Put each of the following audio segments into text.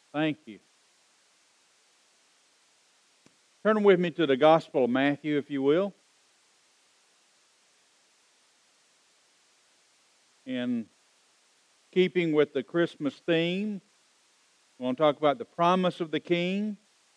Thank you. Turn with me to the Gospel of Matthew, if you will. In keeping with the Christmas theme, we want to talk about the promise of the King,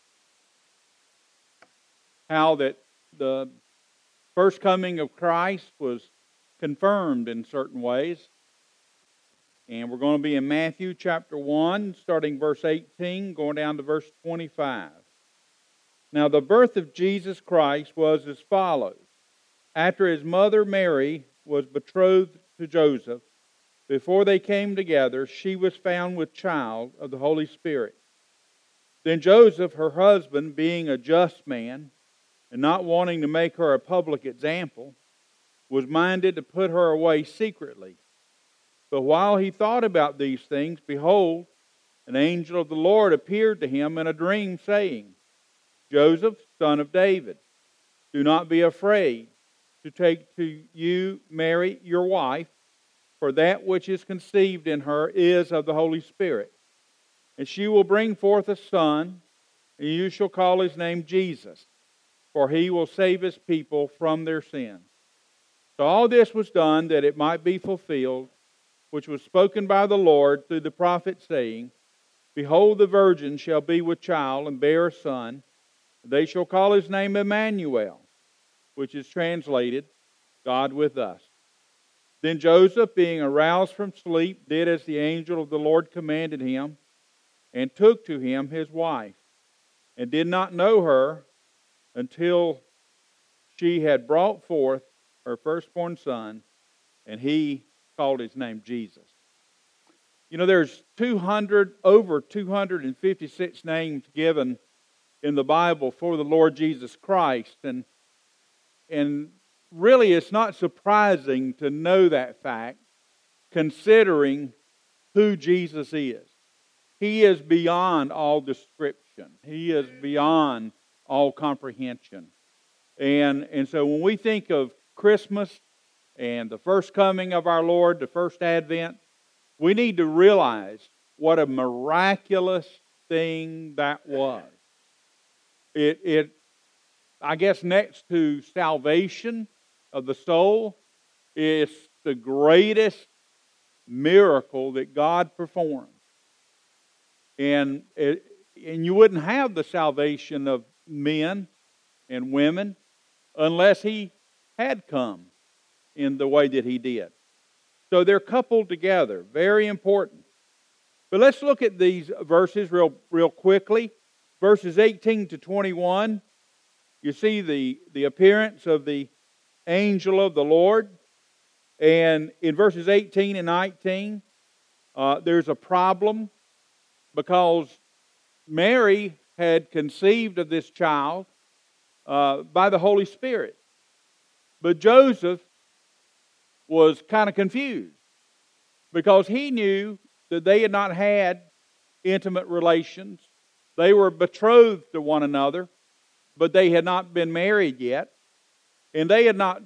how that the first coming of Christ was confirmed in certain ways. And we're going to be in Matthew chapter 1, starting verse 18, going down to verse 25. Now the birth of Jesus Christ was as follows. After his mother Mary was betrothed to Joseph, before they came together, she was found with child of the Holy Spirit. Then Joseph, her husband, being a just man, and not wanting to make her a public example, was minded to put her away secretly. But while he thought about these things, behold, an angel of the Lord appeared to him in a dream, saying, Joseph, son of David, do not be afraid to take to you Mary, your wife, for that which is conceived in her is of the Holy Spirit. And she will bring forth a son, and you shall call his name Jesus, for he will save his people from their sins. So all this was done that it might be fulfilled, which was spoken by the Lord through the prophet, saying, Behold, the virgin shall be with child and bear a son, and they shall call his name Emmanuel, which is translated, God with us. Then Joseph, being aroused from sleep, did as the angel of the Lord commanded him, and took to him his wife, and did not know her until she had brought forth her firstborn son, and he called his name Jesus. You know, there's over 256 names given in the Bible for the Lord Jesus Christ, and really it's not surprising to know that fact, considering who Jesus is. He is beyond all description. He is beyond all comprehension. And so when we think of Christmas and the first coming of our Lord, the first advent, we need to realize what a miraculous thing that was. I guess next to salvation of the soul, it's the greatest miracle that God performed. And you wouldn't have the salvation of men and women unless He had come in the way that He did. So they're coupled together. Very important. But let's look at these verses real quickly. Verses 18 to 21. You see the appearance of the angel of the Lord. And in verses 18 and 19, there's a problem because Mary had conceived of this child by the Holy Spirit. But Joseph was kind of confused because he knew that they had not had intimate relations. They were betrothed to one another, but they had not been married yet. And they had not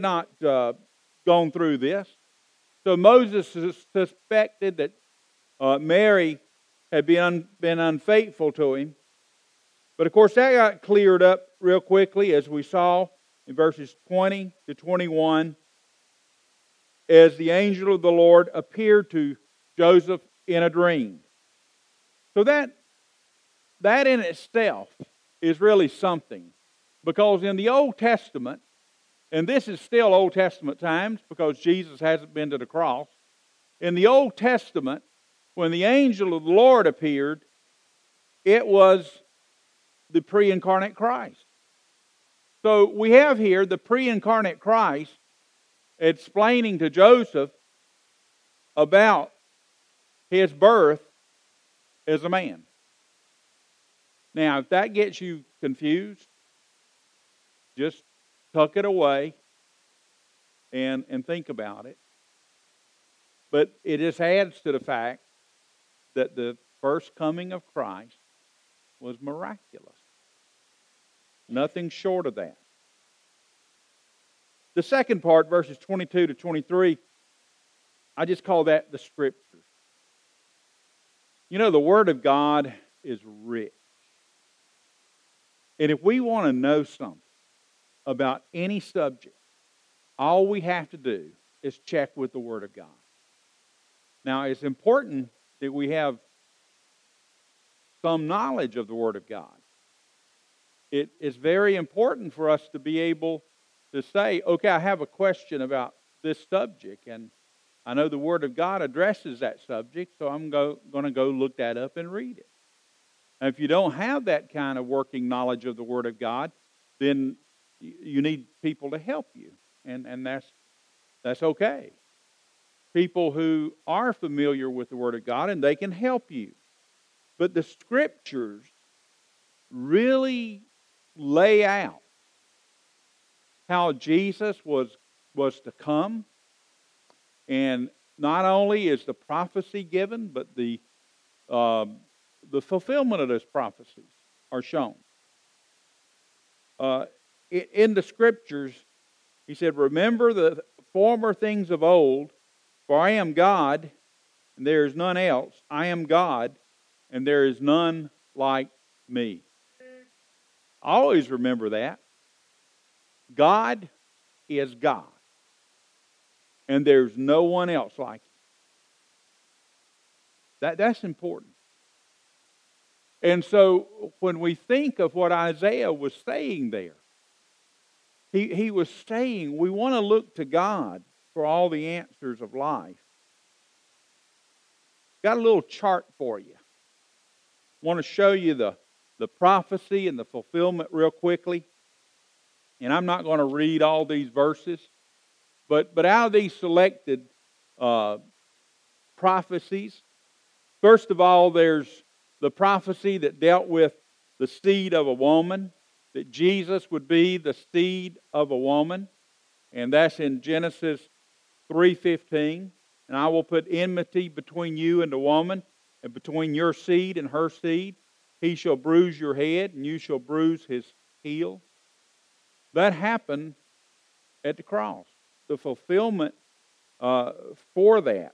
gone through this. So Moses suspected that Mary had been unfaithful to him. But of course that got cleared up real quickly, as we saw in verses 20 to 21, as the angel of the Lord appeared to Joseph in a dream. So that in itself is really something. Because in the Old Testament, and this is still Old Testament times because Jesus hasn't been to the cross. In the Old Testament, when the angel of the Lord appeared, it was the pre-incarnate Christ. So we have here the pre-incarnate Christ explaining to Joseph about his birth as a man. Now, if that gets you confused, just tuck it away and think about it. But it just adds to the fact that the first coming of Christ was miraculous. Nothing short of that. The second part, verses 22 to 23, I just call that the Scriptures. You know, the Word of God is rich. And if we want to know something about any subject, all we have to do is check with the Word of God. Now, it's important that we have some knowledge of the Word of God. It is very important for us to be able to say, okay, I have a question about this subject, and I know the Word of God addresses that subject, so I'm going to go look that up and read it. And if you don't have that kind of working knowledge of the Word of God, then you need people to help you, and that's okay. People who are familiar with the Word of God, and they can help you. But the Scriptures really lay out how Jesus was to come. And not only is the prophecy given, but the fulfillment of those prophecies are shown. In the Scriptures, he said, remember the former things of old, for I am God, and there is none else. I am God, and there is none like me. Always remember that. God is God. And there's no one else like him. That's important. And so when we think of what Isaiah was saying there, he was saying we want to look to God for all the answers of life. Got a little chart for you. I want to show you the prophecy and the fulfillment real quickly. And I'm not going to read all these verses. But out of these selected prophecies, first of all, there's the prophecy that dealt with the seed of a woman, that Jesus would be the seed of a woman. And that's in Genesis 3:15. And I will put enmity between you and the woman, and between your seed and her seed. He shall bruise your head, and you shall bruise his heel. That happened at the cross. The fulfillment for that.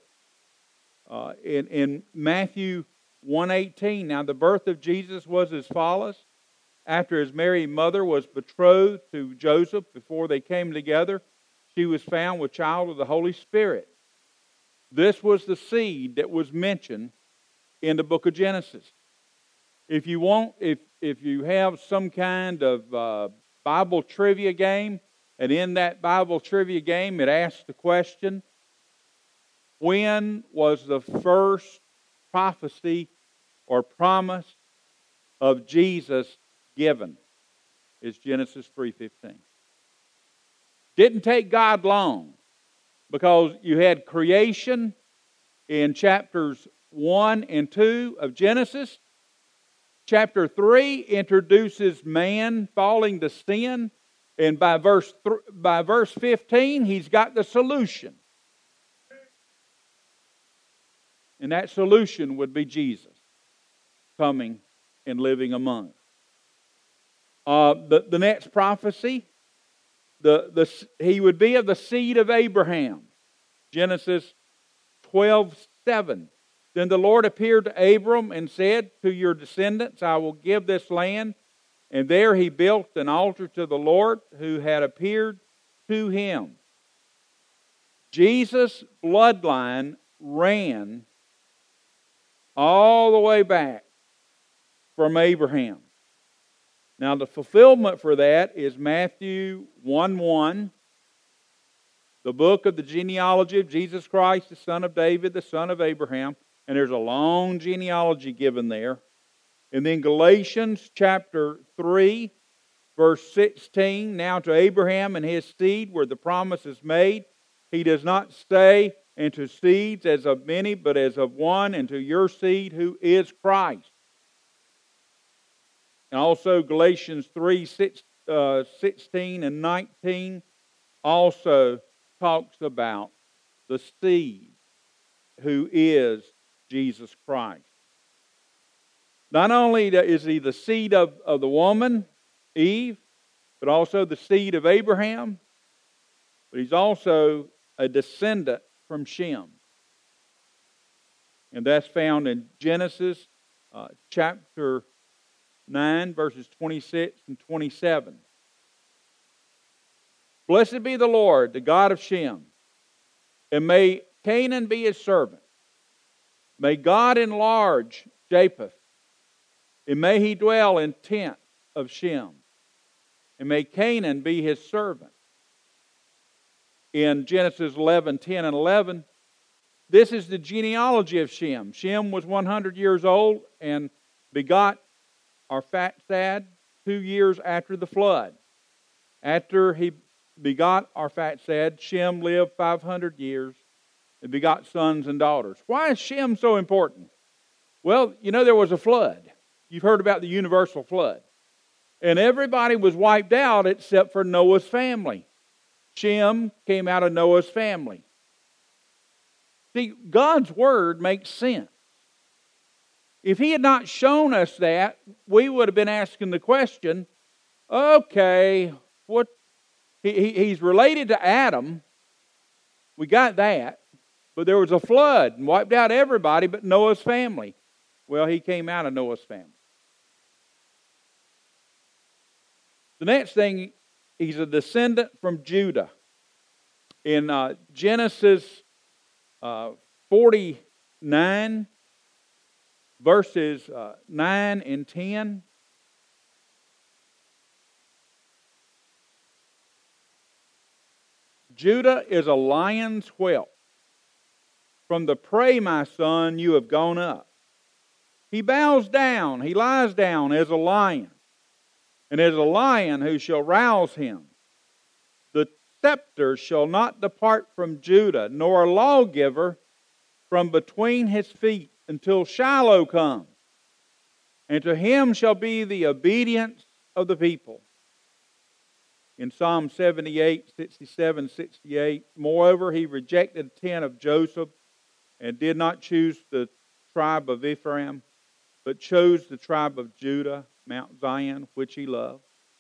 In Matthew 1:18, now the birth of Jesus was as follows. After his Mary mother was betrothed to Joseph, before they came together, she was found with child of the Holy Spirit. This was the seed that was mentioned in the book of Genesis. If you have some kind of Bible trivia game, and in that Bible trivia game, it asks the question, when was the first prophecy or promise of Jesus given? It's Genesis 3:15. Didn't take God long, because you had creation in chapters 1 and 2 of Genesis. Chapter 3 introduces man falling to sin. And by verse 15, he's got the solution. And that solution would be Jesus coming and living among us. The next prophecy, he would be of the seed of Abraham. Genesis 12:7. Then the Lord appeared to Abram and said, to your descendants I will give this land. And there he built an altar to the Lord who had appeared to him. Jesus' bloodline ran all the way back from Abraham. Now the fulfillment for that is Matthew 1:1, the book of the genealogy of Jesus Christ, the son of David, the son of Abraham. And there's a long genealogy given there. And then Galatians chapter 3, verse 16, now to Abraham and his seed where the promise is made, he does not say, and to seeds as of many, but as of one, and to your seed who is Christ. And also Galatians 3, 16 and 19 also talks about the seed who is Jesus Christ. Not only is he the seed of the woman, Eve, but also the seed of Abraham, but he's also a descendant from Shem. And that's found in Genesis chapter 9, verses 26 and 27. Blessed be the Lord, the God of Shem, and may Canaan be his servant. May God enlarge Japheth, and may he dwell in tents of Shem, and may Canaan be his servant. In Genesis 11, 10 and 11, this is the genealogy of Shem. Shem was 100 years old and begot Arphaxad 2 years after the flood. After he begot Arphaxad, Shem lived 500 years and begot sons and daughters. Why is Shem so important? Well, you know, there was a flood. You've heard about the universal flood. And everybody was wiped out except for Noah's family. Shem came out of Noah's family. See, God's Word makes sense. If He had not shown us that, we would have been asking the question, okay, what? He's related to Adam. We got that. But there was a flood and wiped out everybody but Noah's family. Well, he came out of Noah's family. The next thing, he's a descendant from Judah. In Genesis 49, verses 9 and 10, Judah is a lion's whelp. From the prey, my son, you have gone up. He bows down, he lies down as a lion, and as a lion who shall rouse him. The scepter shall not depart from Judah, nor a lawgiver from between his feet, until Shiloh come. And to him shall be the obedience of the people. In Psalm 78, 67, 68, moreover, he rejected the tent of Joseph and did not choose the tribe of Ephraim, but chose the tribe of Judah, Mount Zion, which he loved.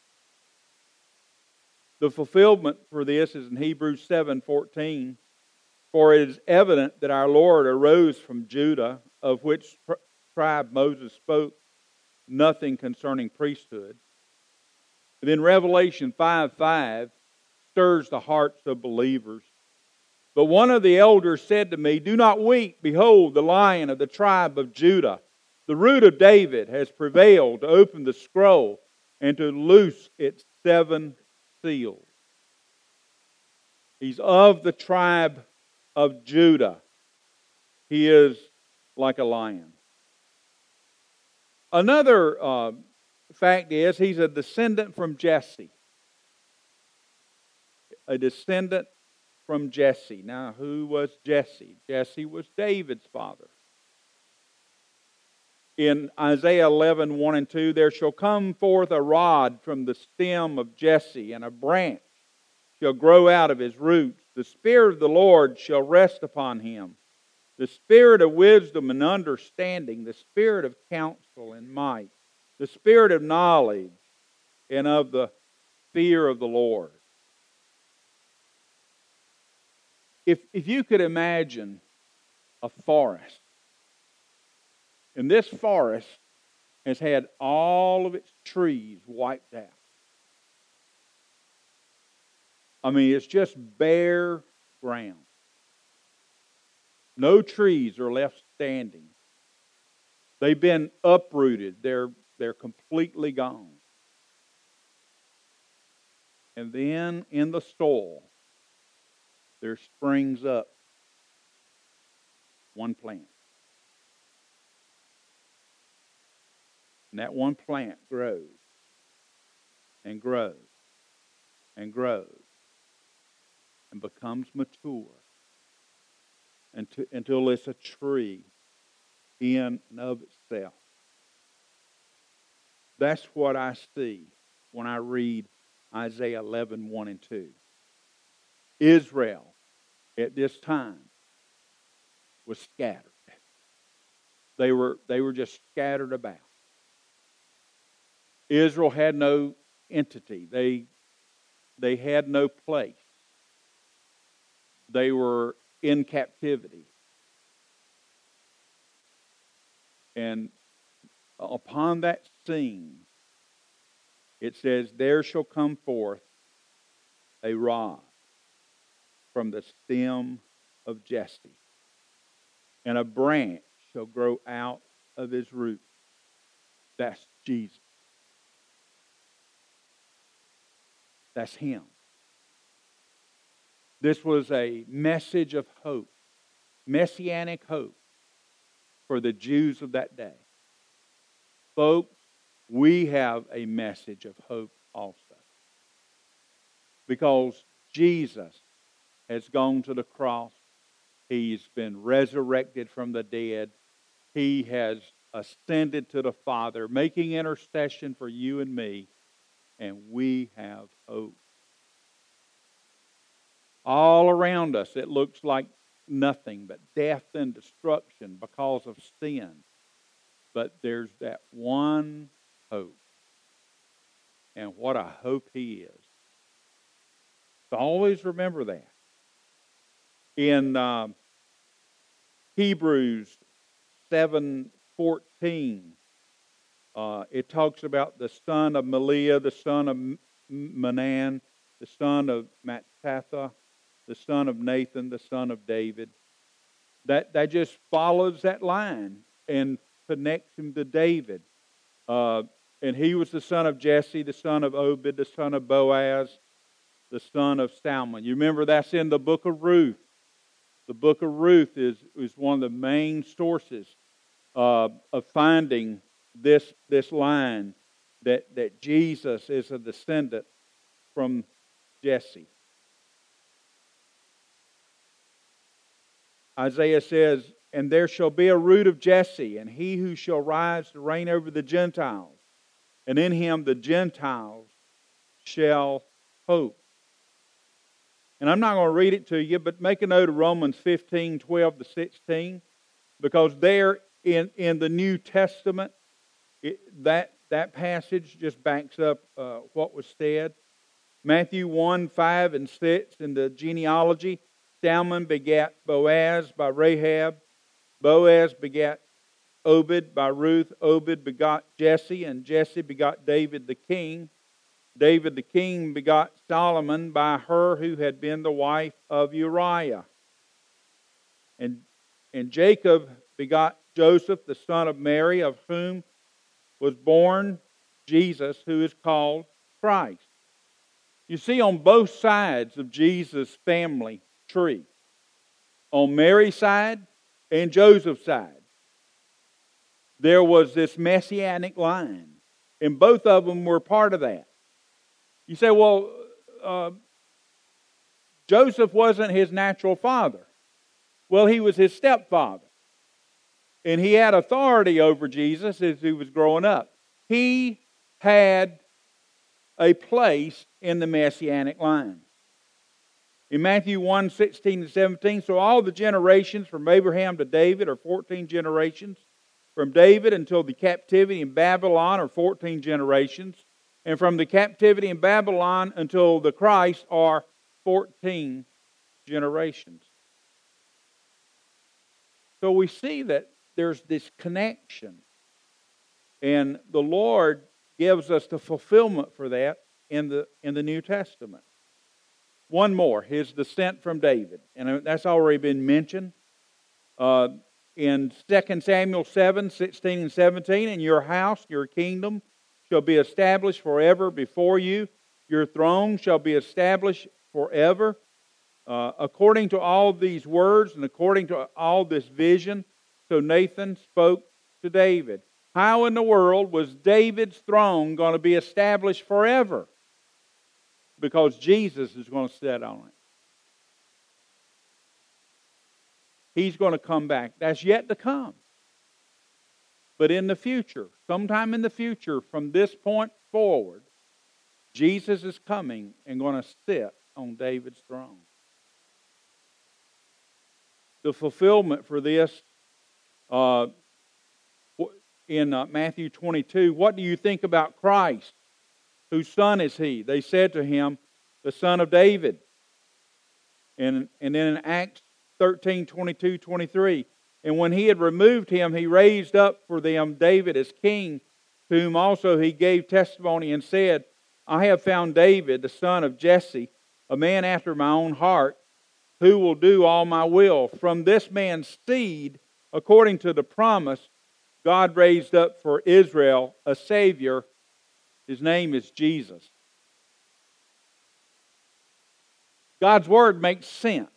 The fulfillment for this is in Hebrews 7:14. For it is evident that our Lord arose from Judah, of which tribe Moses spoke nothing concerning priesthood. And then Revelation 5:5 stirs the hearts of believers. But one of the elders said to me, do not weep. Behold, the Lion of the tribe of Judah, the Root of David, has prevailed to open the scroll and to loose its 7 seals. He's of the tribe of Judah. He is like a lion. Another fact is he's a descendant from Jesse. A descendant from Jesse. Now, who was Jesse? Jesse was David's father. In Isaiah 11, 1 and 2, there shall come forth a rod from the stem of Jesse, and a branch shall grow out of his roots. The Spirit of the Lord shall rest upon him. The Spirit of wisdom and understanding, the Spirit of counsel and might, the Spirit of knowledge and of the fear of the Lord. If you could imagine a forest, and this forest has had all of its trees wiped out. I mean, it's just bare ground. No trees are left standing. They've been uprooted. They're completely gone. And then in the soil, there springs up one plant. And that one plant grows and grows and grows and becomes mature until it's a tree in and of itself. That's what I see when I read Isaiah 11, 1 and 2. Israel at this time was scattered. They were just scattered about. Israel had no entity. They had no place. They were in captivity. And upon that scene, it says, there shall come forth a rod from the stem of Jesse, and a branch shall grow out of his root. That's Jesus. That's Him. This was a message of hope, messianic hope for the Jews of that day. Folks, we have a message of hope also. Because Jesus has gone to the cross. He's been resurrected from the dead. He has ascended to the Father, making intercession for you and me. And we have hope. All around us, it looks like nothing but death and destruction because of sin. But there's that one hope. And what a hope He is. So always remember that. In Hebrews 7:14, it talks about the son of Meliah, the son of Menan, the son of Mattatha, the son of Nathan, the son of David. That just follows that line and connects him to David. And he was the son of Jesse, the son of Obed, the son of Boaz, the son of Salmon. You remember that's in the book of Ruth. The book of Ruth is one of the main sources of finding this line that Jesus is a descendant from Jesse. Isaiah says, and there shall be a root of Jesse, and he who shall rise to reign over the Gentiles. And in him the Gentiles shall hope. And I'm not going to read it to you, but make a note of Romans 15:12-16. Because there in the New Testament, that passage just backs up what was said. Matthew 1:5-6 in the genealogy, Salmon begat Boaz by Rahab. Boaz begat Obed by Ruth. Obed begot Jesse, and Jesse begot David the king. David the king begot Solomon by her who had been the wife of Uriah. And Jacob begot Joseph, the son of Mary, of whom was born Jesus, who is called Christ. You see, on both sides of Jesus' family tree, on Mary's side and Joseph's side, there was this messianic line. And both of them were part of that. You say, well, Joseph wasn't his natural father. Well, he was his stepfather. And he had authority over Jesus as he was growing up. He had a place in the messianic line. In Matthew 1:16-17, so all the generations from Abraham to David are 14 generations. From David until the captivity in Babylon are 14 generations. And from the captivity in Babylon until the Christ are 14 generations. So we see that there's this connection. And the Lord gives us the fulfillment for that in the New Testament. One more, His descent from David. And that's already been mentioned. In 2 Samuel 7:16-17, and your house, your kingdom, shall be established forever before you. Your throne shall be established forever. According to all these words and according to all this vision, so Nathan spoke to David. How in the world was David's throne going to be established forever? Because Jesus is going to sit on it. He's going to come back. That's yet to come. But in the future, sometime in the future, from this point forward, Jesus is coming and going to sit on David's throne. The fulfillment for this in Matthew 22, what do you think about Christ? Whose son is He? They said to Him, the son of David. And then in Acts 13:22-23, And when he had removed him, he raised up for them David as king, to whom also he gave testimony and said, I have found David, the son of Jesse, a man after my own heart, who will do all my will. From this man's seed, according to the promise, God raised up for Israel a Savior. His name is Jesus. God's Word makes sense.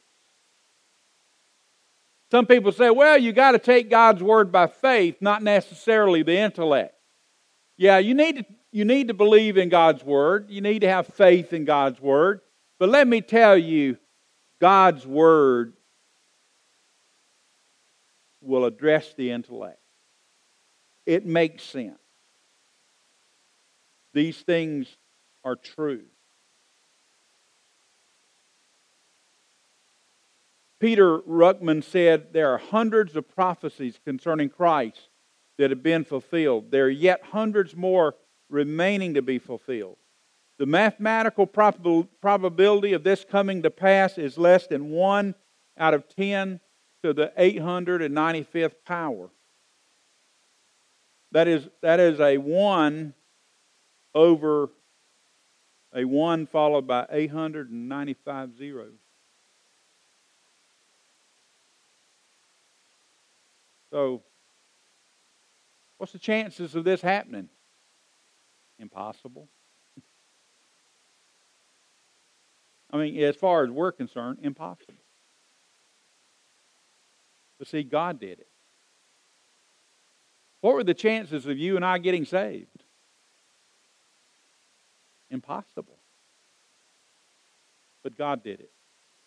Some people say, well, you got to take God's Word by faith, not necessarily the intellect. Yeah, you need to believe in God's Word. You need to have faith in God's Word. But let me tell you, God's Word will address the intellect. It makes sense. These things are true. Peter Ruckman said there are hundreds of prophecies concerning Christ that have been fulfilled. There are yet hundreds more remaining to be fulfilled. The mathematical probability of this coming to pass is less than 1 out of 10 to the 895th power. That is a 1 over a 1 followed by 895 zeros. So, what's the chances of this happening? Impossible. I mean, as far as we're concerned, impossible. But see, God did it. What were the chances of you and I getting saved? Impossible. But God did it.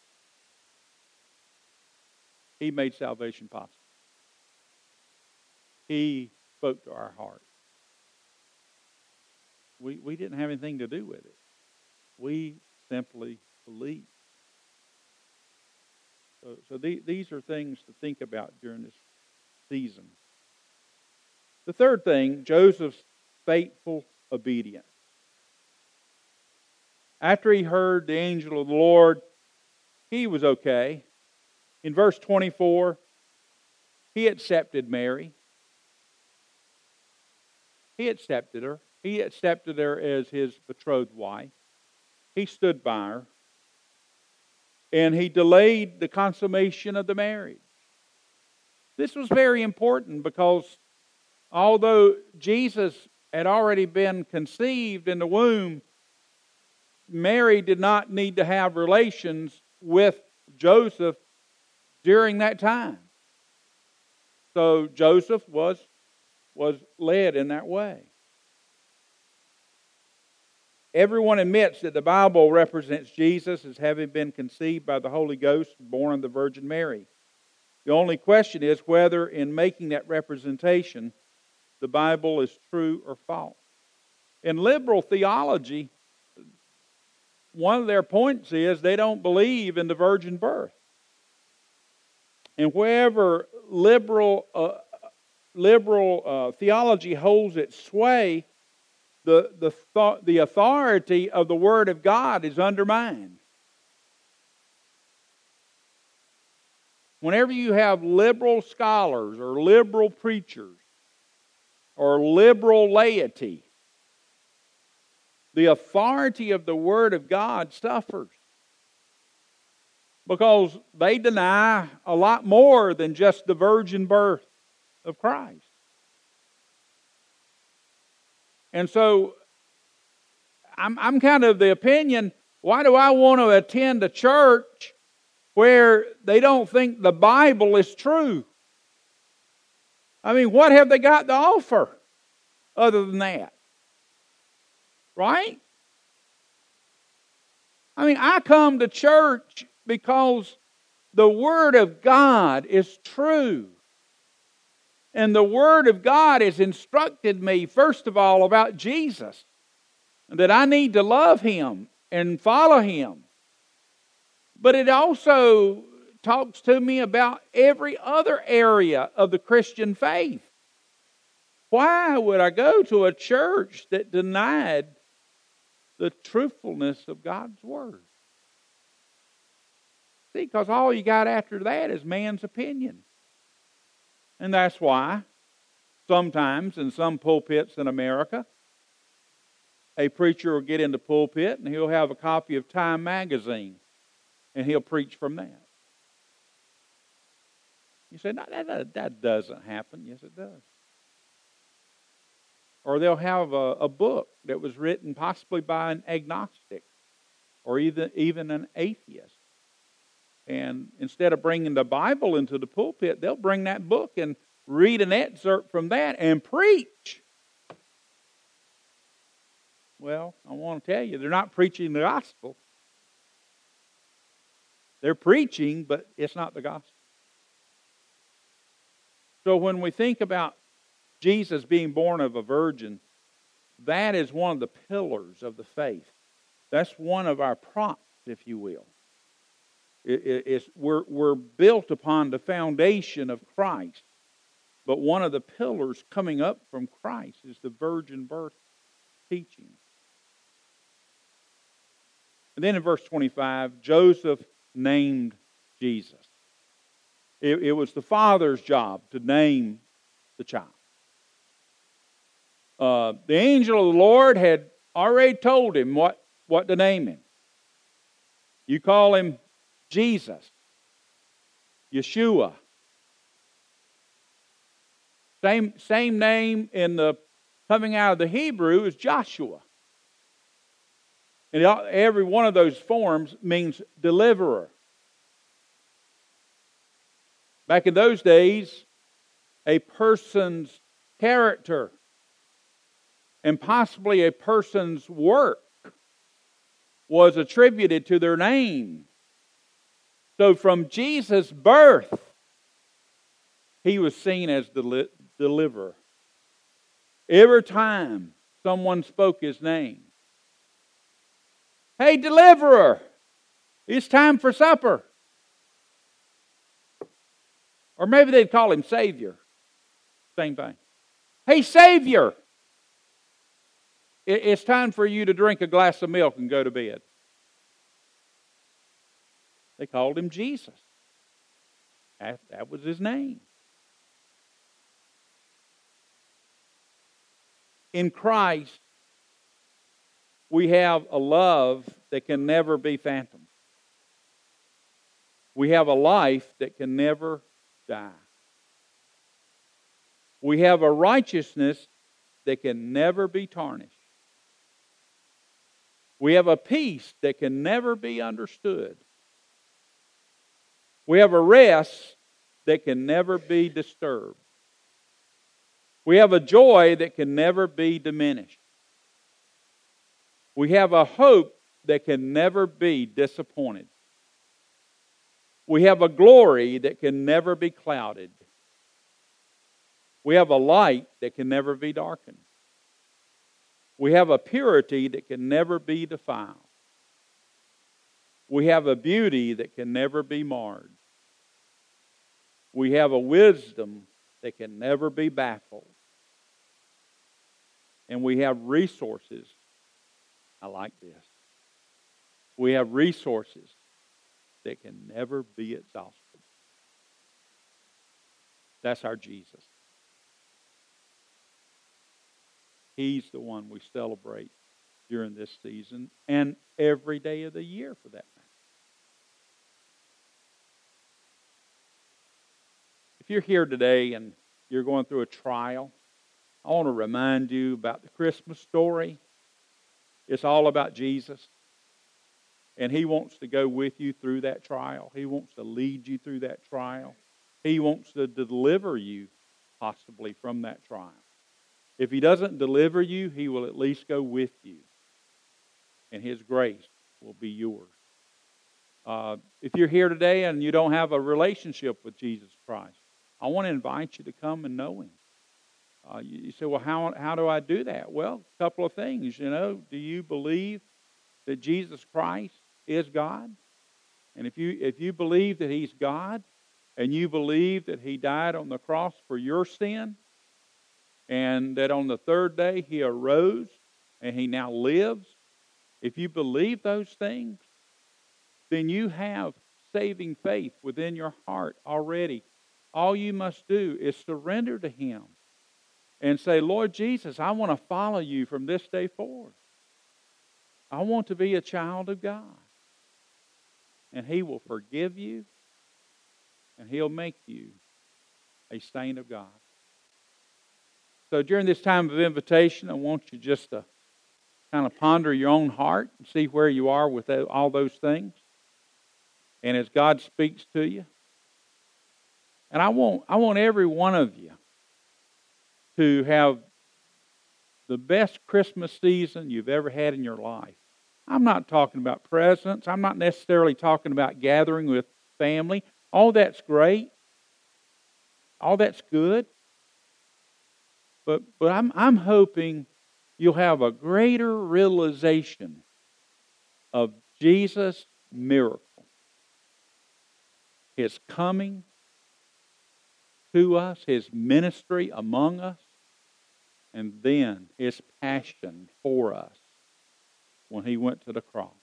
He made salvation possible. He spoke to our heart. We didn't have anything to do with it. We simply believed. So these are things to think about during this season. The third thing, Joseph's faithful obedience. After he heard the angel of the Lord, he was okay. In verse 24, he accepted Mary. He accepted her. He accepted her as his betrothed wife. He stood by her. And he delayed the consummation of the marriage. This was very important because although Jesus had already been conceived in the womb, Mary did not need to have relations with Joseph during that time. So Joseph was led in that way. Everyone admits that the Bible represents Jesus as having been conceived by the Holy Ghost, born of the Virgin Mary. The only question is whether in making that representation, the Bible is true or false. In liberal theology, one of their points is they don't believe in the virgin birth. And wherever liberal theology holds its sway, the authority of the Word of God is undermined. Whenever you have liberal scholars or liberal preachers or liberal laity, the authority of the Word of God suffers. Because they deny a lot more than just the virgin birth of Christ. And so, I'm kind of the opinion, why do I want to attend a church where they don't think the Bible is true? I mean, what have they got to offer other than that? Right? I mean, I come to church because the Word of God is true. And the Word of God has instructed me, first of all, about Jesus. That I need to love Him and follow Him. But it also talks to me about every other area of the Christian faith. Why would I go to a church that denied the truthfulness of God's Word? See, because all you got after that is man's opinion. And that's why sometimes in some pulpits in America, a preacher will get in the pulpit and he'll have a copy of Time magazine and he'll preach from that. You say, no, that doesn't happen. Yes, it does. Or they'll have a book that was written possibly by an agnostic or even an atheist. And instead of bringing the Bible into the pulpit, they'll bring that book and read an excerpt from that and preach. Well, I want to tell you, they're not preaching the gospel. They're preaching, but it's not the gospel. So when we think about Jesus being born of a virgin, that is one of the pillars of the faith. That's one of our props, if you will. We're built upon the foundation of Christ. But one of the pillars coming up from Christ is the virgin birth teaching. And then in verse 25, Joseph named Jesus. It was the father's job to name the child. The angel of the Lord had already told him what to name him. You call him Jesus, Yeshua. Same name in the coming out of the Hebrew is Joshua. And every one of those forms means deliverer. Back in those days, a person's character and possibly a person's work was attributed to their name. So from Jesus' birth, he was seen as the deliverer. Every time someone spoke his name, hey, deliverer, it's time for supper. Or maybe they'd call him Savior. Same thing. Hey, Savior, it's time for you to drink a glass of milk and go to bed. They called him Jesus. That was his name. In Christ, we have a love that can never be phantom. We have a life that can never die. We have a righteousness that can never be tarnished. We have a peace that can never be understood. We have a rest that can never be disturbed. We have a joy that can never be diminished. We have a hope that can never be disappointed. We have a glory that can never be clouded. We have a light that can never be darkened. We have a purity that can never be defiled. We have a beauty that can never be marred. We have a wisdom that can never be baffled. And we have resources. I like this. We have resources that can never be exhausted. That's our Jesus. He's the one we celebrate during this season and every day of the year for that matter. If you're here today and you're going through a trial, I want to remind you about the Christmas story. It's all about Jesus. And He wants to go with you through that trial. He wants to lead you through that trial. He wants to deliver you possibly from that trial. If He doesn't deliver you, He will at least go with you. And His grace will be yours. If you're here today and you don't have a relationship with Jesus Christ, I want to invite you to come and know Him. You say, well, how do I do that? Well, a couple of things. Do you believe that Jesus Christ is God? And if you believe that He's God, and you believe that He died on the cross for your sin, and that on the third day He arose, and He now lives, if you believe those things, then you have saving faith within your heart already. All you must do is surrender to Him and say, Lord Jesus, I want to follow you from this day forward. I want to be a child of God. And He will forgive you, and He'll make you a saint of God. So during this time of invitation, I want you just to kind of ponder your own heart and see where you are with all those things. And as God speaks to you, and I want every one of you to have the best Christmas season you've ever had in your life. I'm not talking about presents. I'm not necessarily talking about gathering with family. All that's great. All that's good. But I'm hoping you'll have a greater realization of Jesus' miracle. His coming to us, His ministry among us, and then His passion for us when He went to the cross.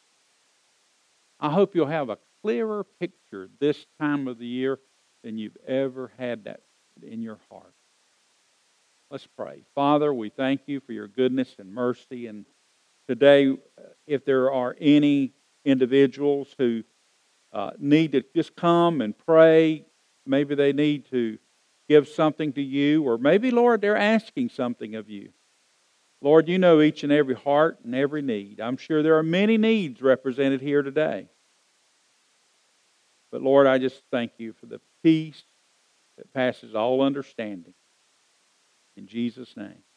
I hope you'll have a clearer picture this time of the year than you've ever had that in your heart. Let's pray. Father, we thank you for your goodness and mercy. And today, if there are any individuals who need to just come and pray, maybe they need to give something to you, or maybe, Lord, they're asking something of you. Lord, you know each and every heart and every need. I'm sure there are many needs represented here today. But Lord, I just thank you for the peace that passes all understanding. In Jesus' name.